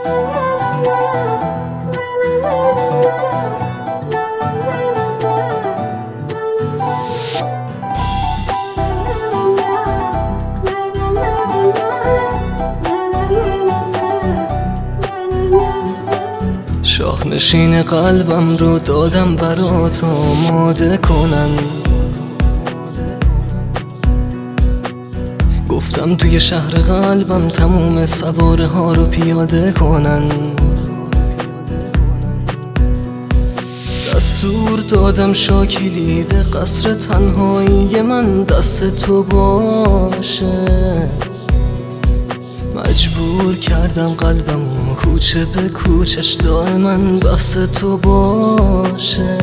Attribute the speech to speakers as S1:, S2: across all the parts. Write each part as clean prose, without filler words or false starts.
S1: شاهنشین قلبم رو دادم برات آماده کنن، گفتم توی شهر قلبم تموم سواره ها رو پیاده کنن. دستور دادم شاکلید قصر تنهایی من دست تو باشه، مجبور کردم قلبمو کوچه به کوچش دائما بحث تو باشه.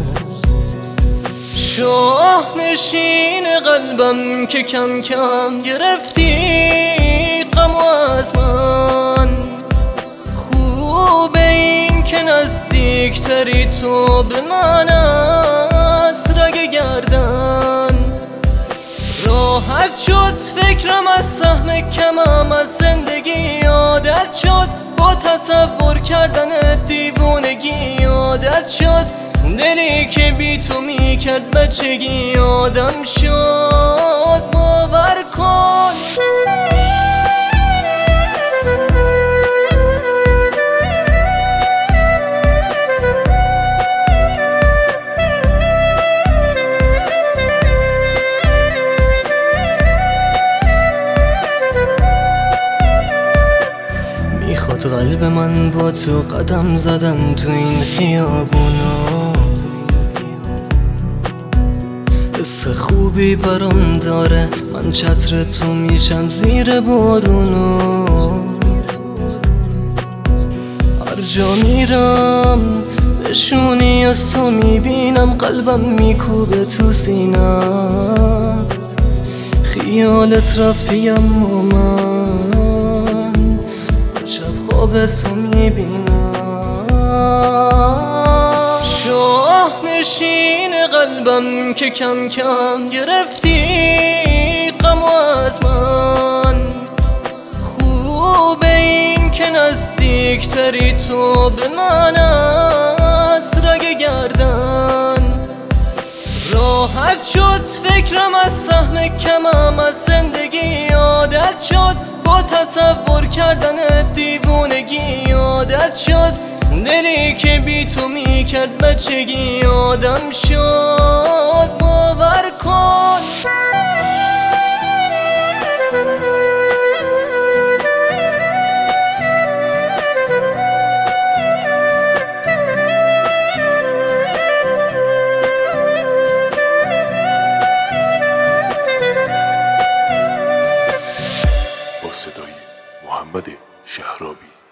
S1: شاهنشین قلبم که کم کم گرفتی غمو از من، خوبه این که نزدیکتری تو به من از رگ گردن. راحت شد فکرم از سهم کمم از زندگی، عادت شد با تصور کردن دیوونگی، عادت شد دلی که بی تو میکرد بچگی آدم شد. باور کن میخواد قلب من با تو قدم زدن تو این خیابونا، حس خوبی برام داره، من چتر تو میشم زیر بارونو. هر جا میرم بشونی از تو میبینم، قلبم میکوبه تو سینم، خیالت رفتی اما من شب خواب تو میبینم. شاهنشین قلبم که کم کم گرفتی غمو از من، خوبه این که نزدیکتری تو به من از رگ گردن. راحت شد فکرم از سهم کمم از زندگی، عادت شد با تصور کردن دیوونگی، عادت شد دلی که بی تو میکرد بچگی آدم شد. باور کن
S2: با صدای محمد شهرابی.